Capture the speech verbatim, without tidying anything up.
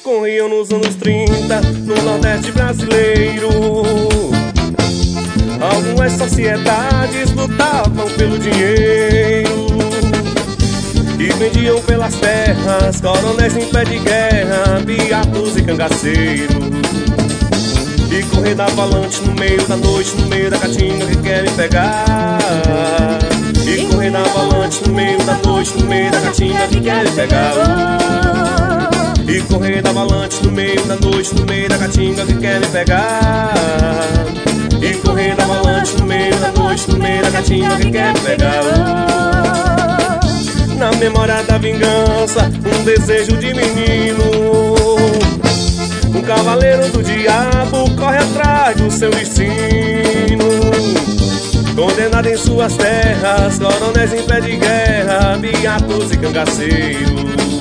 corriam nos anos trinta no Nordeste brasileiro. Algumas sociedades lutavam pelo dinheiro e vendiam pelas terras coronéis em pé de guerra, beatos e cangaceiros. E correr da valante no meio da noite, no meio da caatinga que quer me pegar. E correr da valante no meio da noite, no meio da caatinga que quer me pegar. E correr da valante no meio da noite, no meio da caatinga que quer me pegar. E correr da valante no meio da noite, no meio da caatinga que quer me pegar. Na memória da vingança, um desejo de menino. Um cavaleiro do diabo corre atrás do seu destino. Condenado em suas terras, coronéis em pé de guerra, beatos e cangaceiros.